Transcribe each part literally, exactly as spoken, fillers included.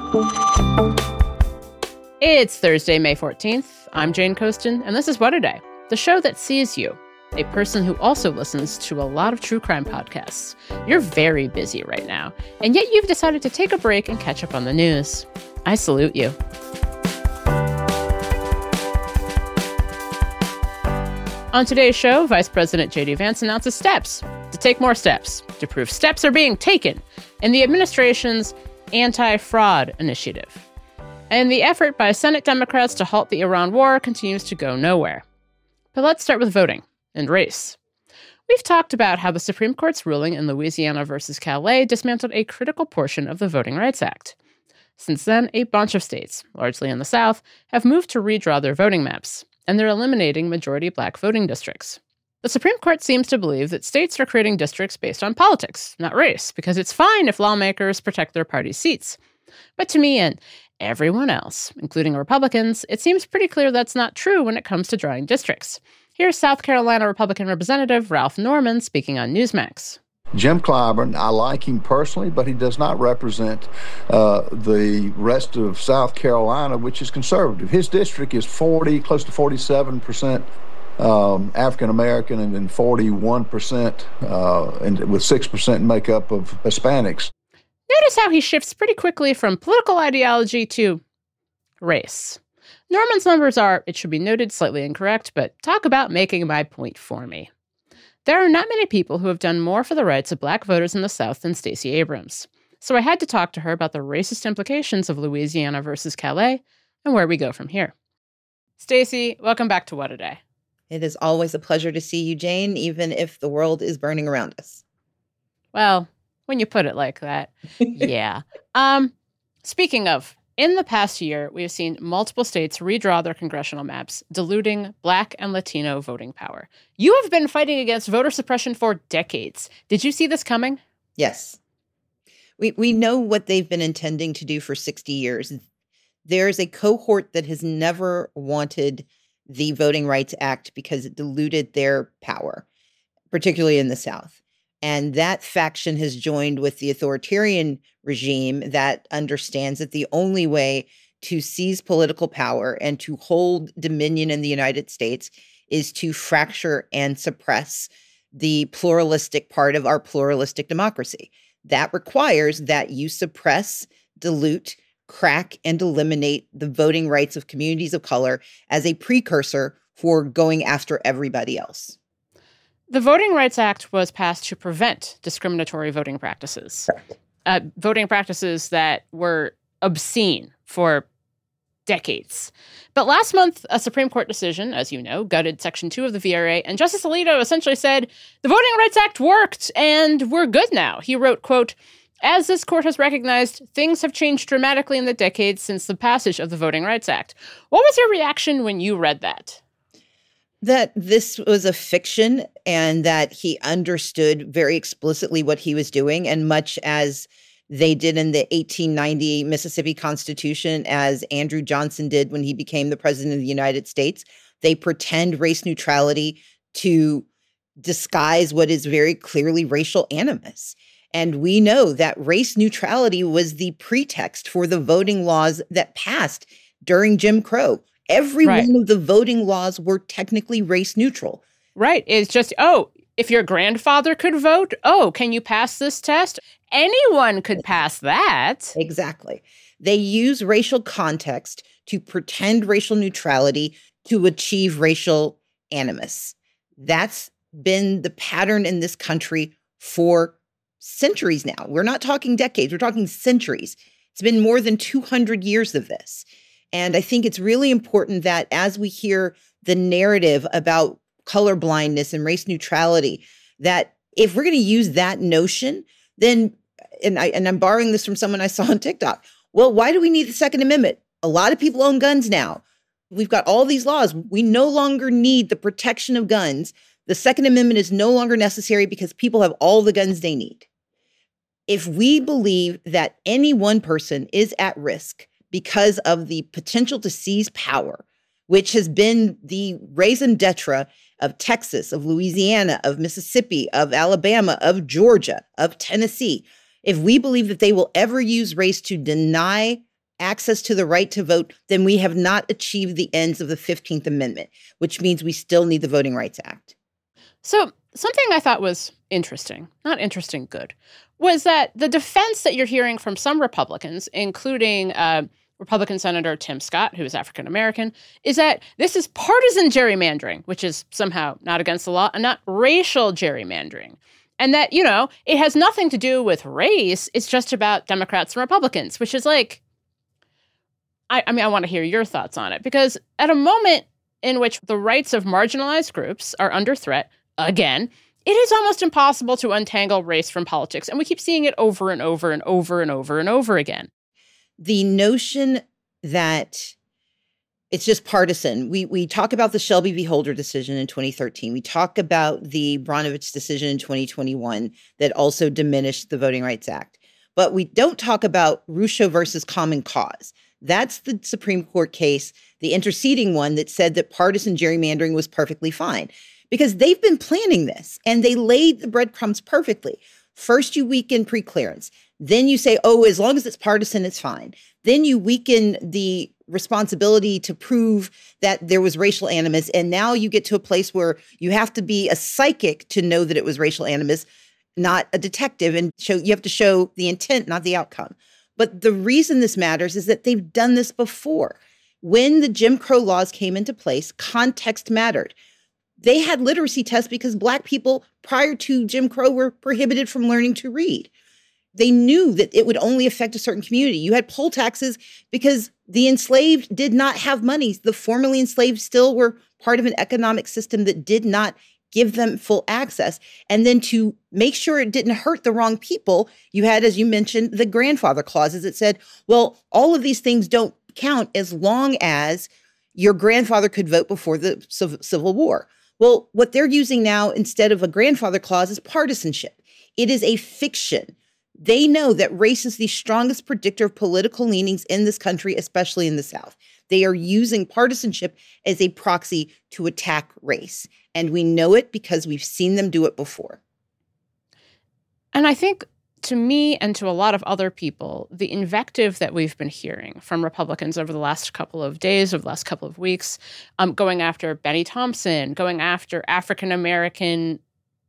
It's Thursday, May fourteenth. I'm Jane Coaston, and this is What A Day, the show that sees you, a person who also listens to a lot of true crime podcasts. You're very busy right now, and yet you've decided to take a break and catch up on the news. I salute you. On today's show, Vice President J D Vance announces steps to take more steps to prove steps are being taken in the administration's anti-fraud initiative. And the effort by Senate Democrats to halt the Iran war continues to go nowhere. But let's start with voting and race. We've talked about how the Supreme Court's ruling in Louisiana versus Calais dismantled a critical portion of the Voting Rights Act. Since then, a bunch of states, largely in the South, have moved to redraw their voting maps, and they're eliminating majority black voting districts. The Supreme Court seems to believe that states are creating districts based on politics, not race, because it's fine if lawmakers protect their party's seats. But to me and everyone else, including Republicans, it seems pretty clear that's not true when it comes to drawing districts. Here's South Carolina Republican Representative Ralph Norman speaking on Newsmax. Jim Clyburn, I like him personally, but he does not represent uh, the rest of South Carolina, which is conservative. His district is forty, close to forty-seven percent um, African American, and then forty-one percent, uh, and with six percent makeup of Hispanics. Notice how he shifts pretty quickly from political ideology to race. Norman's numbers are, it should be noted, slightly incorrect, but talk about making my point for me. There are not many people who have done more for the rights of black voters in the South than Stacey Abrams. So I had to talk to her about the racist implications of Louisiana versus Calais and where we go from here. Stacey, welcome back to What A Day. It is always a pleasure to see you, Jane, even if the world is burning around us. Well, when you put it like that, yeah. Um, speaking of, in the past year, we have seen multiple states redraw their congressional maps, diluting Black and Latino voting power. You have been fighting against voter suppression for decades. Did you see this coming? Yes. We we know what they've been intending to do for sixty years. There's a cohort that has never wanted the Voting Rights Act because it diluted their power, particularly in the South. And that faction has joined with the authoritarian regime that understands that the only way to seize political power and to hold dominion in the United States is to fracture and suppress the pluralistic part of our pluralistic democracy. That requires that you suppress, dilute, crack, and eliminate the voting rights of communities of color as a precursor for going after everybody else. The Voting Rights Act was passed to prevent discriminatory voting practices, uh, voting practices that were obscene for decades. But last month, a Supreme Court decision, as you know, gutted Section two of the V R A, and Justice Alito essentially said, the Voting Rights Act worked, and we're good now. He wrote, quote, as this court has recognized, things have changed dramatically in the decades since the passage of the Voting Rights Act. What was your reaction when you read that? That this was a fiction and that he understood very explicitly what he was doing. And much as they did in the eighteen ninety Mississippi Constitution, as Andrew Johnson did when he became the president of the United States, they pretend race neutrality to disguise what is very clearly racial animus. And we know that race neutrality was the pretext for the voting laws that passed during Jim Crow. Every right. one of the voting laws were technically race neutral. Right. It's just, oh, if your grandfather could vote, oh, can you pass this test? Anyone could pass that. Exactly. They use racial context to pretend racial neutrality to achieve racial animus. That's been the pattern in this country for centuries now. We're not talking decades. We're talking centuries. It's been more than two hundred years of this. And I think it's really important that as we hear the narrative about colorblindness and race neutrality, that if we're going to use that notion, then, and, I, and I'm borrowing this from someone I saw on TikTok, well, why do we need the Second Amendment? A lot of people own guns now. We've got all these laws. We no longer need the protection of guns. The Second Amendment is no longer necessary because people have all the guns they need. If we believe that any one person is at risk because of the potential to seize power, which has been the raison d'etre of Texas, of Louisiana, of Mississippi, of Alabama, of Georgia, of Tennessee, if we believe that they will ever use race to deny access to the right to vote, then we have not achieved the ends of the fifteenth Amendment, which means we still need the Voting Rights Act. So something I thought was interesting, not interesting, good, was that the defense that you're hearing from some Republicans, including uh, Republican Senator Tim Scott, who is African-American, is that this is partisan gerrymandering, which is somehow not against the law, and not racial gerrymandering. And that, you know, it has nothing to do with race. It's just about Democrats and Republicans, which is like, I, I mean, I want to hear your thoughts on it, because at a moment in which the rights of marginalized groups are under threat, again, it is almost impossible to untangle race from politics. And we keep seeing it over and over and over and over and over again. The notion that it's just partisan. We we talk about the Shelby v. Holder decision in twenty thirteen. We talk about the Brnovich decision in twenty twenty-one that also diminished the Voting Rights Act. But we don't talk about Rucho versus Common Cause. That's the Supreme Court case, the interceding one that said that partisan gerrymandering was perfectly fine, because they've been planning this and they laid the breadcrumbs perfectly. First, you weaken preclearance. Then you say, oh, as long as it's partisan, it's fine. Then you weaken the responsibility to prove that there was racial animus. And now you get to a place where you have to be a psychic to know that it was racial animus, not a detective, and show you have to show the intent, not the outcome. But the reason this matters is that they've done this before. When the Jim Crow laws came into place, context mattered. They had literacy tests because Black people prior to Jim Crow were prohibited from learning to read. They knew that it would only affect a certain community. You had poll taxes because the enslaved did not have money. The formerly enslaved still were part of an economic system that did not give them full access. And then to make sure it didn't hurt the wrong people, you had, as you mentioned, the grandfather clauses that said, well, all of these things don't count as long as your grandfather could vote before the Civil War. Well, what they're using now instead of a grandfather clause is partisanship. It is a fiction. They know that race is the strongest predictor of political leanings in this country, especially in the South. They are using partisanship as a proxy to attack race. And we know it because we've seen them do it before. And I think to me and to a lot of other people, the invective that we've been hearing from Republicans over the last couple of days, over the last couple of weeks, um, going after Benny Thompson, going after African-American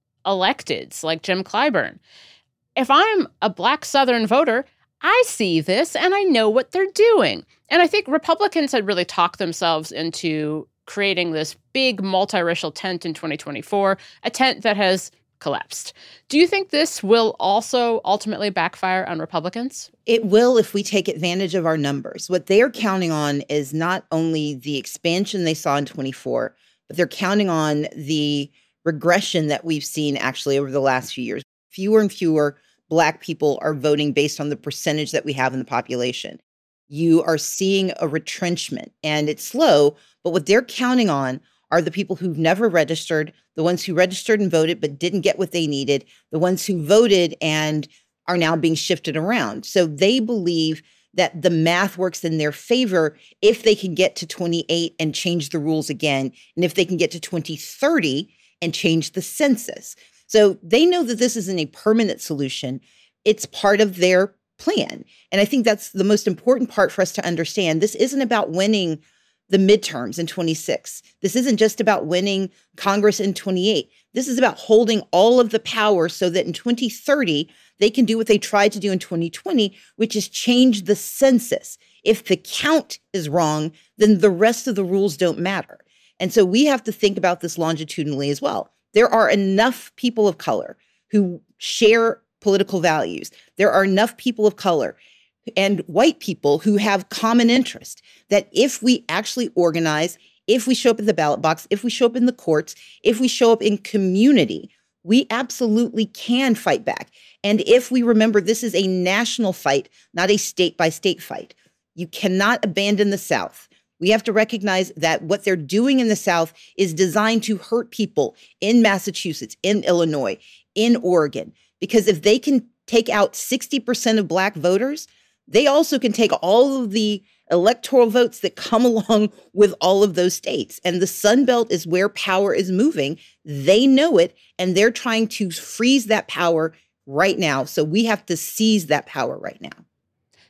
electeds like Jim Clyburn. If I'm a Black Southern voter, I see this and I know what they're doing. And I think Republicans had really talked themselves into creating this big multiracial tent in twenty twenty-four, a tent that has collapsed. Do you think this will also ultimately backfire on Republicans? It will if we take advantage of our numbers. What they're counting on is not only the expansion they saw in twenty-four, but they're counting on the regression that we've seen actually over the last few years. Fewer and fewer Black people are voting based on the percentage that we have in the population. You are seeing a retrenchment, and it's slow, but what they're counting on are the people who've never registered, the ones who registered and voted but didn't get what they needed, the ones who voted and are now being shifted around. So they believe that the math works in their favor if they can get to twenty-eight and change the rules again, and if they can get to twenty thirty and change the census. So they know that this isn't a permanent solution. It's part of their plan. And I think that's the most important part for us to understand. This isn't about winning the midterms in twenty-six. This isn't just about winning Congress in twenty-eight. This is about holding all of the power so that in twenty thirty, they can do what they tried to do in twenty twenty, which is change the census. If the count is wrong, then the rest of the rules don't matter. And so we have to think about this longitudinally as well. There are enough people of color who share political values. There are enough people of color and white people who have common interest that if we actually organize, if we show up at the ballot box, if we show up in the courts, if we show up in community, we absolutely can fight back. And if we remember, this is a national fight, not a state by state fight. You cannot abandon the South. We have to recognize that what they're doing in the South is designed to hurt people in Massachusetts, in Illinois, in Oregon. Because if they can take out sixty percent of Black voters, they also can take all of the electoral votes that come along with all of those states. And the Sun Belt is where power is moving. They know it, and they're trying to freeze that power right now. So we have to seize that power right now.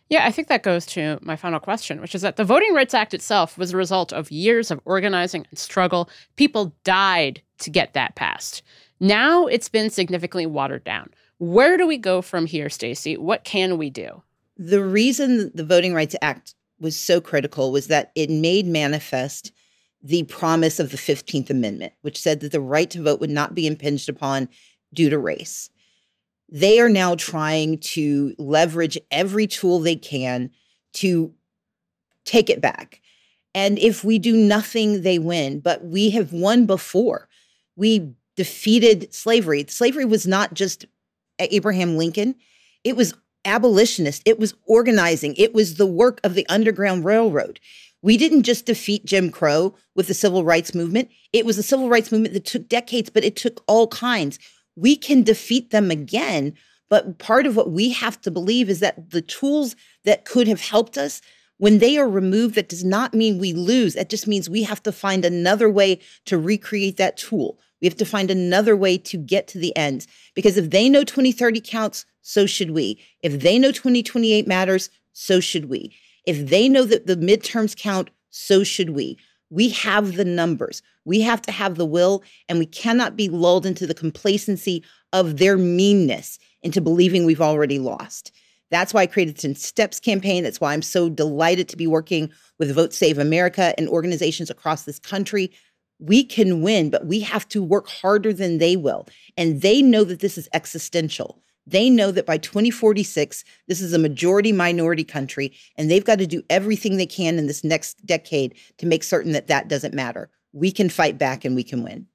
Yeah, I think that goes to my final question, which is that the Voting Rights Act itself was a result of years of organizing and struggle. People died to get that passed. Now it's been significantly watered down. Where do we go from here, Stacey? What can we do? The reason the Voting Rights Act was so critical was that it made manifest the promise of the fifteenth Amendment, which said that the right to vote would not be impinged upon due to race. They are now trying to leverage every tool they can to take it back. And if we do nothing, they win. But we have won before. We defeated slavery. Slavery was not just Abraham Lincoln. It was abolitionist. It was organizing. It was the work of the Underground Railroad. We didn't just defeat Jim Crow with the civil rights movement. It was a civil rights movement that took decades, but it took all kinds. We can defeat them again, but part of what we have to believe is that the tools that could have helped us, when they are removed, that does not mean we lose. It just means we have to find another way to recreate that tool. We have to find another way to get to the end. Because if they know twenty thirty counts, so should we. If they know twenty twenty-eight matters, so should we. If they know that the midterms count, so should we. We have the numbers. We have to have the will, and we cannot be lulled into the complacency of their meanness into believing we've already lost. That's why I created the ten Steps campaign. That's why I'm so delighted to be working with Vote Save America and organizations across this country. We can win, but we have to work harder than they will. And they know that this is existential. They know that by twenty forty-six, this is a majority minority country, and they've got to do everything they can in this next decade to make certain that that doesn't matter. We can fight back and we can win.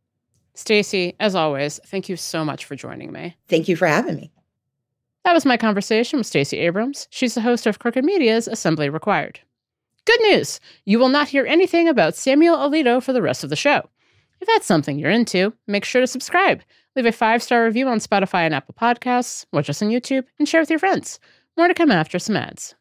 Stacey, as always, thank you so much for joining me. Thank you for having me. That was my conversation with Stacey Abrams. She's the host of Crooked Media's Assembly Required. Good news! You will not hear anything about Samuel Alito for the rest of the show. If that's something you're into, make sure to subscribe. Leave a five-star review on Spotify and Apple Podcasts, watch us on YouTube, and share with your friends. More to come after some ads.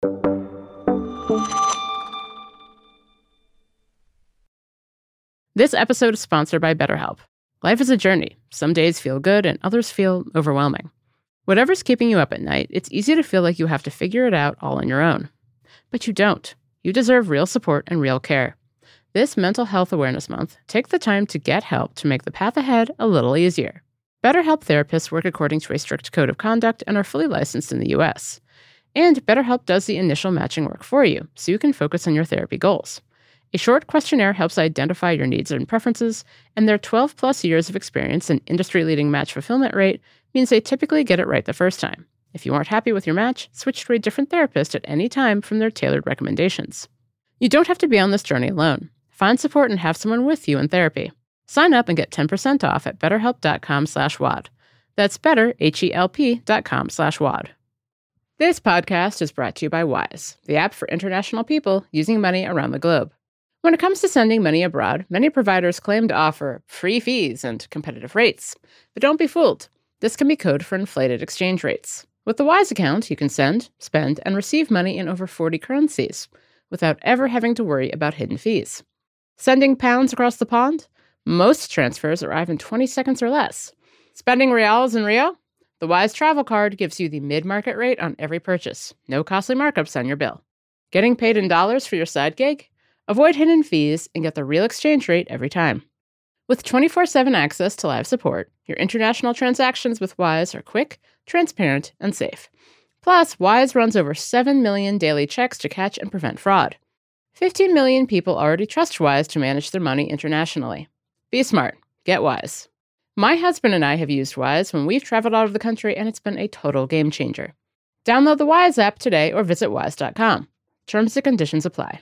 This episode is sponsored by BetterHelp. Life is a journey. Some days feel good and others feel overwhelming. Whatever's keeping you up at night, it's easy to feel like you have to figure it out all on your own. But you don't. You deserve real support and real care. This Mental Health Awareness Month, take the time to get help to make the path ahead a little easier. BetterHelp therapists work according to a strict code of conduct and are fully licensed in the U S. And BetterHelp does the initial matching work for you, so you can focus on your therapy goals. A short questionnaire helps identify your needs and preferences, and their twelve plus years of experience and industry-leading match fulfillment rate means they typically get it right the first time. If you aren't happy with your match, switch to a different therapist at any time from their tailored recommendations. You don't have to be on this journey alone. Find support and have someone with you in therapy. Sign up and get ten percent off at betterhelp.com slash WAD. That's better, H-E-L-P dot com slash WAD. This podcast is brought to you by Wise, the app for international people using money around the globe. When it comes to sending money abroad, many providers claim to offer free fees and competitive rates. But don't be fooled. This can be code for inflated exchange rates. With the Wise account, you can send, spend, and receive money in over forty currencies without ever having to worry about hidden fees. Sending pounds across the pond? Most transfers arrive in twenty seconds or less. Spending reals in Rio? The Wise Travel Card gives you the mid-market rate on every purchase. No costly markups on your bill. Getting paid in dollars for your side gig? Avoid hidden fees and get the real exchange rate every time. With twenty-four seven access to live support, your international transactions with Wise are quick, transparent, and safe. Plus, Wise runs over seven million daily checks to catch and prevent fraud. fifteen million people already trust Wise to manage their money internationally. Be smart. Get Wise. My husband and I have used Wise when we've traveled out of the country, and it's been a total game changer. Download the Wise app today or visit wise dot com. Terms and conditions apply.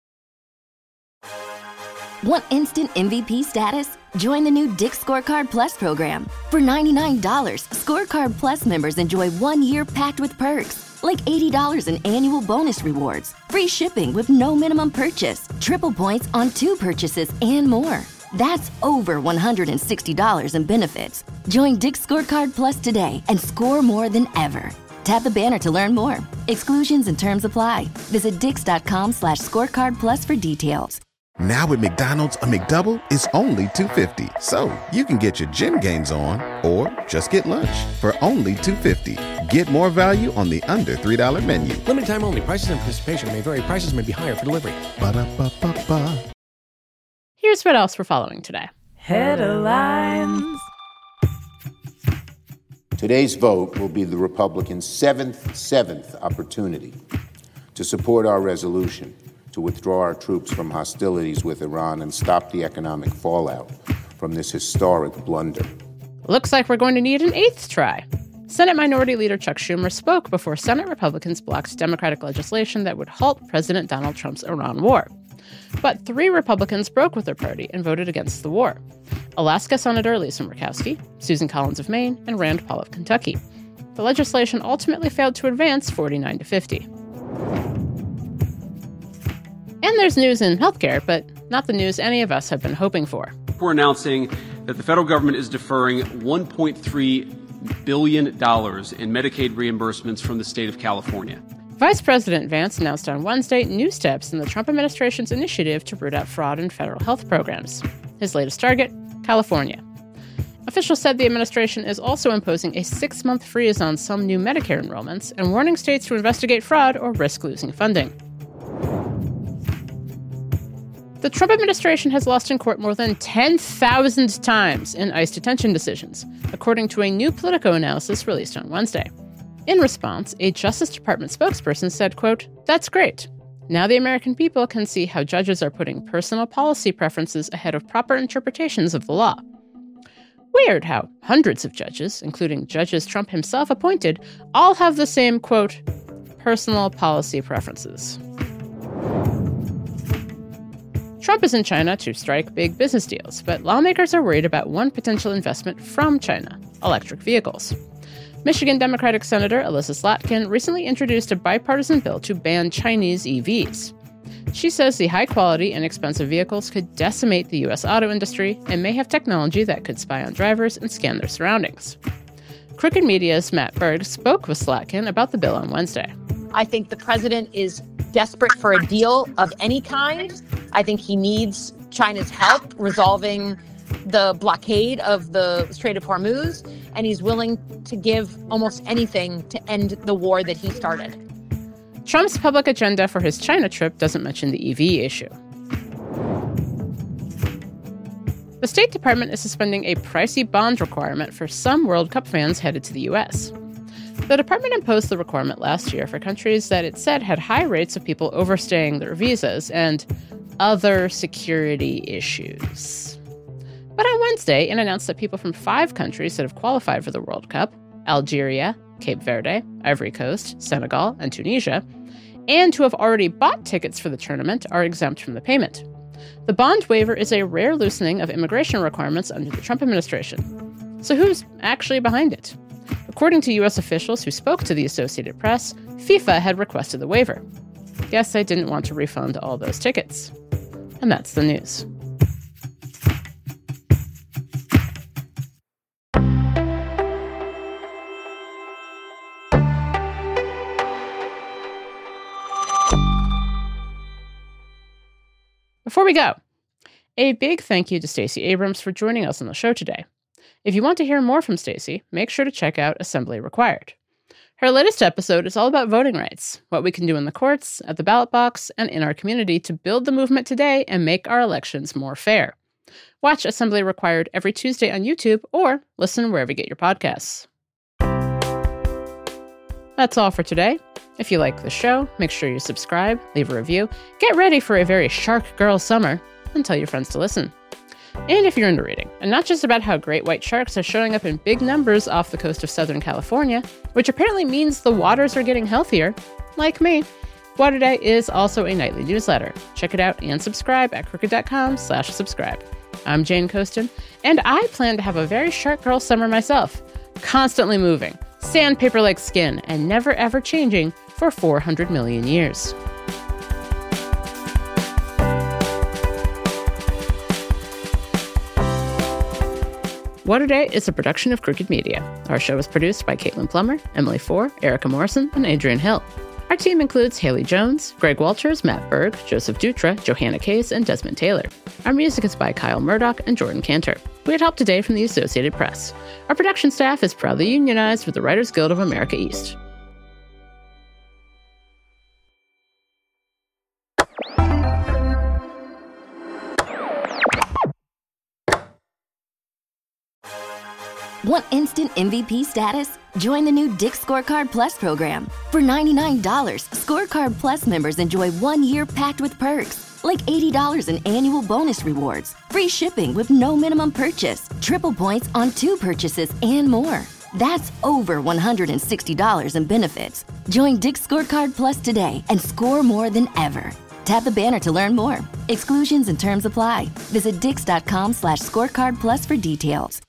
Want instant M V P status? Join the new Dick's Scorecard Plus program. For ninety-nine dollars, Scorecard Plus members enjoy one year packed with perks, like eighty dollars in annual bonus rewards, free shipping with no minimum purchase, triple points on two purchases, and more. That's over one hundred sixty dollars in benefits. Join Dick's Scorecard Plus today and score more than ever. Tap the banner to learn more. Exclusions and terms apply. Visit dix dot com slash scorecard plus for details. Now at McDonald's, a McDouble is only two dollars and fifty cents. So you can get your gym gains on or just get lunch for only two dollars and fifty cents. Get more value on the under three dollar menu. Limited time only. Prices and participation may vary. Prices may be higher for delivery. Ba-da-ba-ba-ba. Here's what else we're following today. Headlines. Today's vote will be the Republicans' seventh, seventh opportunity to support our resolution to withdraw our troops from hostilities with Iran and stop the economic fallout from this historic blunder. Looks like we're going to need an eighth try. Senate Minority Leader Chuck Schumer spoke before Senate Republicans blocked Democratic legislation that would halt President Donald Trump's Iran war. But three Republicans broke with their party and voted against the war. Alaska Senator Lisa Murkowski, Susan Collins of Maine, and Rand Paul of Kentucky. The legislation ultimately failed to advance forty-nine to fifty. And there's news in healthcare, but not the news any of us have been hoping for. We're announcing that the federal government is deferring one point three billion dollars in Medicaid reimbursements from the state of California. Vice President Vance announced on Wednesday new steps in the Trump administration's initiative to root out fraud in federal health programs. His latest target, California. Officials said the administration is also imposing a six-month freeze on some new Medicare enrollments and warning states to investigate fraud or risk losing funding. The Trump administration has lost in court more than ten thousand times in ICE detention decisions, according to a new Politico analysis released on Wednesday. In response, a Justice Department spokesperson said, quote, "That's great. Now the American people can see how judges are putting personal policy preferences ahead of proper interpretations of the law." Weird how hundreds of judges, including judges Trump himself appointed, all have the same, quote, personal policy preferences. Trump is in China to strike big business deals, but lawmakers are worried about one potential investment from China, electric vehicles. Michigan Democratic Senator Elissa Slotkin recently introduced a bipartisan bill to ban Chinese E Vs. She says the high-quality, inexpensive vehicles could decimate the U S auto industry and may have technology that could spy on drivers and scan their surroundings. Crooked Media's Matt Berg spoke with Slotkin about the bill on Wednesday. I think the president is desperate for a deal of any kind. I think he needs China's help resolving the blockade of the Strait of Hormuz, and he's willing to give almost anything to end the war that he started. Trump's public agenda for his China trip doesn't mention the E V issue. The State Department is suspending a pricey bond requirement for some World Cup fans headed to the U S. The department imposed the requirement last year for countries that it said had high rates of people overstaying their visas and other security issues. But on Wednesday, it announced that people from five countries that have qualified for the World Cup, Algeria, Cape Verde, Ivory Coast, Senegal, and Tunisia, and who have already bought tickets for the tournament are exempt from the payment. The bond waiver is a rare loosening of immigration requirements under the Trump administration. So who's actually behind it? According to U S officials who spoke to the Associated Press, FIFA had requested the waiver. Guess they didn't want to refund all those tickets. And that's the news. Before we go, a big thank you to Stacey Abrams for joining us on the show today. If you want to hear more from Stacey, make sure to check out Assembly Required. Her latest episode is all about voting rights, what we can do in the courts, at the ballot box, and in our community to build the movement today and make our elections more fair. Watch Assembly Required every Tuesday on YouTube or listen wherever you get your podcasts. That's all for today. If you like the show, make sure you subscribe, leave a review, get ready for a very shark girl summer, and tell your friends to listen. And if you're into reading, and not just about how great white sharks are showing up in big numbers off the coast of Southern California, which apparently means the waters are getting healthier, like me, Waterday is also a nightly newsletter. Check it out and subscribe at crooked.com slash subscribe. I'm Jane Coaston, and I plan to have a very shark girl summer myself, constantly moving, sandpaper-like skin, and never ever changing for four hundred million years. Waterday is a production of Crooked Media. Our show is produced by Caitlin Plummer, Emily Four, Erica Morrison, and Adrian Hill. Our team includes Haley Jones, Greg Walters, Matt Berg, Joseph Dutra, Johanna Case, and Desmond Taylor. Our music is by Kyle Murdoch and Jordan Cantor. We had help today from the Associated Press. Our production staff is proudly unionized with the Writers Guild of America East. Want instant M V P status? Join the new Dick's Scorecard Plus program. For ninety-nine dollars, Scorecard Plus members enjoy one year packed with perks, like eighty dollars in annual bonus rewards, free shipping with no minimum purchase, triple points on two purchases, and more. That's over one hundred sixty dollars in benefits. Join Dick's Scorecard Plus today and score more than ever. Tap the banner to learn more. Exclusions and terms apply. Visit dix.com slash scorecard plus for details.